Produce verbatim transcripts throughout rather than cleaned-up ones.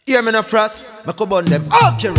Hear me no frost, make up burn them accurate.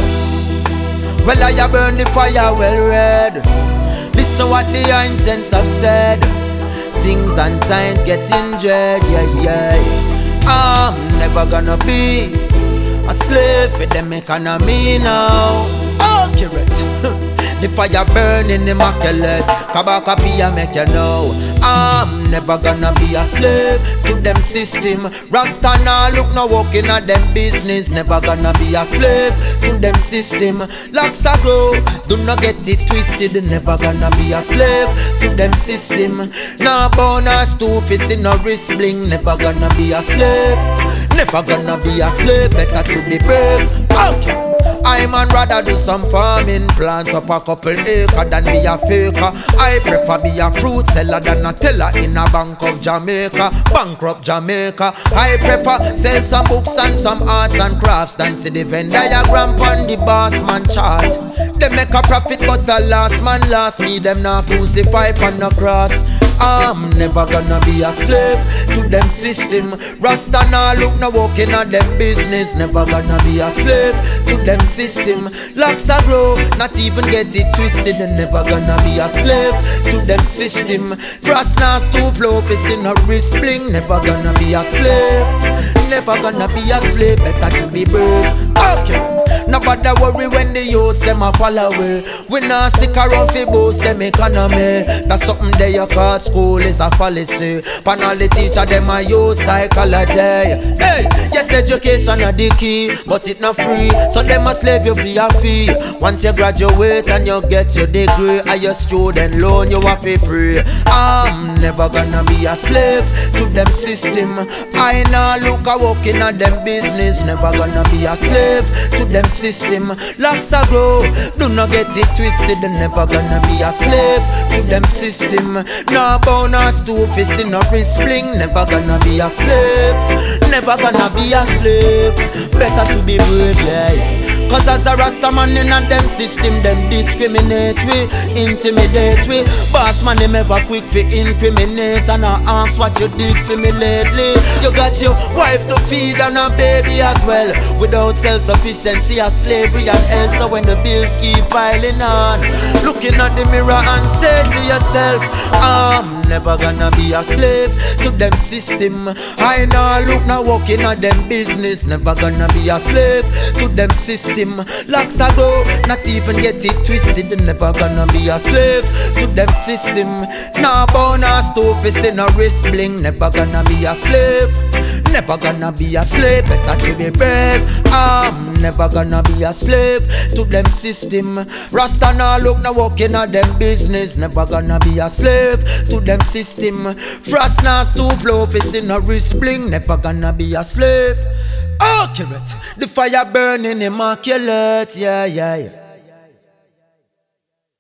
Well, I have burn the fire well red. Listen what the ancients have said. Things and times get injured, yeah, yeah. I'm never gonna be a slave for them economy now. Accurate. The fire burning immaculate. Kabaka Pia make you know I'm never gonna be a slave to them system. Rasta now look no walking at them business. Never gonna be a slave to them system. Locks a grow, do not get it twisted. Never gonna be a slave to them system. Now born a stupid in a wrist bling. Never gonna be a slave. Never gonna be a slave. Better to be brave. Okay. I man rather do some farming, plant up a couple acre than be a faker. I prefer be a fruit seller than a teller in a bank of Jamaica, bankrupt Jamaica. I prefer sell some books and some arts and crafts than see the Venn diagram on the boss man chart. They make a profit but the last man last me, them not crucify on the cross. I'm never gonna be a slave to them system. Rasta nah look no walking at them business. Never gonna be a slave to them system. Locks a grow, not even get it twisted. And never gonna be a slave to them system. Rasta stoop low, piss in a wrist bling. Never gonna be a slave. Never gonna be a slave, better to be brave. Okay. Nobody worry when the youths them a follow away. We not stick around fi boost them economy. That's something they you call school is a fallacy. Pan all the teacher them a use psychology. Hey, yes education a the key, but it not free. So them a slave you free a fee. Once you graduate and you get your degree, and your student loan you have to free. I'm never gonna be a slave to them system. I nah look a walking at them business. Never gonna be a slave to them system. Locks a grow, do not get it twisted. Never gonna be a slave to them system. No bound or stupid in a wrist bling. Never gonna be a slave. Never gonna be a slave. Better to be brave, yeah. Cause as a Rasta man in a them system, them discriminate we, intimidate we. Boss man them ever quick to incriminate. And I ask what you did for me lately. You got your wife to feed and a baby as well. Without self-sufficiency a slavery and else. So when the bills keep piling on, looking at the mirror and say to yourself, I'm never gonna be a slave to them system. I know look now walking at them business. Never gonna be a slave to them system. Locks a go, not even get it twisted. Never gonna be a slave to them system. Now born a stupid in a wrist bling. Never gonna be a slave. Never gonna be a slave, better to be brave. I'm never gonna be a slave to them system. Rasta now look now walking at them business. Never gonna be a slave to them system. Frost now stoop low, face in a wrist bling. Never gonna be a slave. Accurate. The fire burning immaculate, yeah, yeah, yeah.